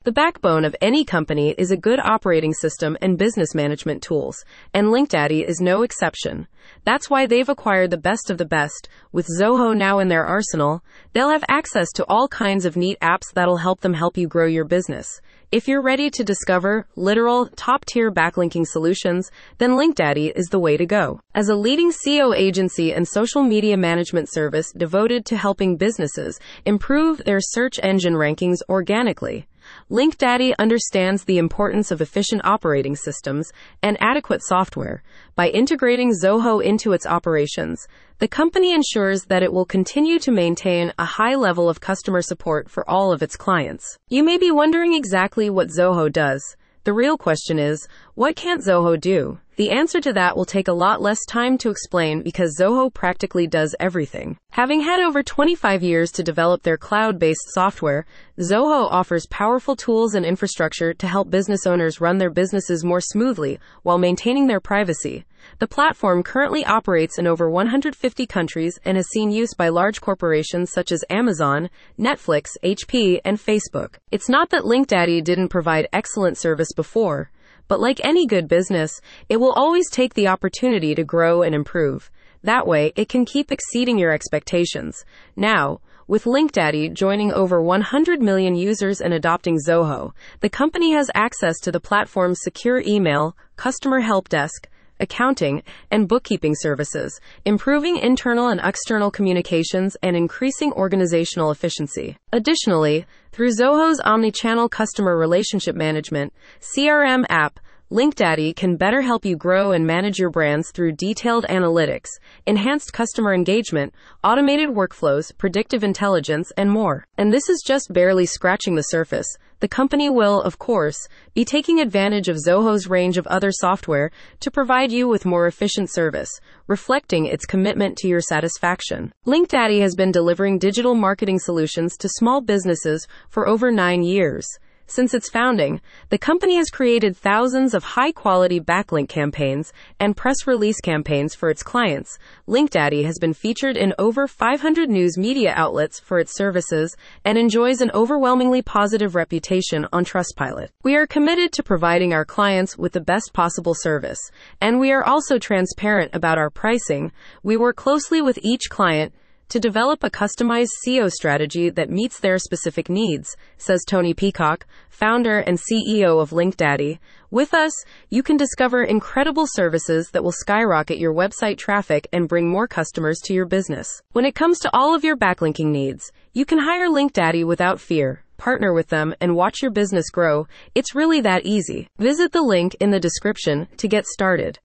The backbone of any company is a good operating system and business management tools, and LinkDaddy is no exception. That's why they've acquired the best of the best. With Zoho now in their arsenal, they'll have access to all kinds of neat apps that'll help you grow your business. If you're ready to discover literal top-tier backlinking solutions, then LinkDaddy is the way to go. As a leading SEO agency and social media management service devoted to helping businesses improve their search engine rankings organically, LinkDaddy understands the importance of efficient operating systems and adequate software. By integrating Zoho into its operations, the company ensures that it will continue to maintain a high level of customer support for all of its clients. You may be wondering exactly what Zoho does. The real question is, what can't Zoho do? The answer to that will take a lot less time to explain because Zoho practically does everything. Having had over 25 years to develop their cloud-based software, Zoho offers powerful tools and infrastructure to help business owners run their businesses more smoothly while maintaining their privacy. The platform currently operates in over 150 countries and has seen use by large corporations such as Amazon, Netflix, HP, and Facebook. It's not that LinkDaddy didn't provide excellent service before, but like any good business, it will always take the opportunity to grow and improve. That way, it can keep exceeding your expectations. Now, with LinkDaddy joining over 100 million users and adopting Zoho, the company has access to the platform's secure email, customer help desk, accounting, and bookkeeping services, improving internal and external communications and increasing organizational efficiency. Additionally, through Zoho's omnichannel customer relationship management (CRM) app, LinkDaddy can better help you grow and manage your brands through detailed analytics, enhanced customer engagement, automated workflows, predictive intelligence, and more. And this is just barely scratching the surface. The company will, of course, be taking advantage of Zoho's range of other software to provide you with more efficient service, reflecting its commitment to your satisfaction. LinkDaddy has been delivering digital marketing solutions to small businesses for over 9 years. Since its founding, the company has created thousands of high-quality backlink campaigns and press release campaigns for its clients. LinkDaddy has been featured in over 500 news media outlets for its services and enjoys an overwhelmingly positive reputation on Trustpilot. We are committed to providing our clients with the best possible service, and we are also transparent about our pricing. We work closely with each client to develop a customized SEO strategy that meets their specific needs, says Tony Peacock, founder and CEO of LinkDaddy. With us, you can discover incredible services that will skyrocket your website traffic and bring more customers to your business. When it comes to all of your backlinking needs, you can hire LinkDaddy without fear. Partner with them and watch your business grow. It's really that easy. Visit the link in the description to get started.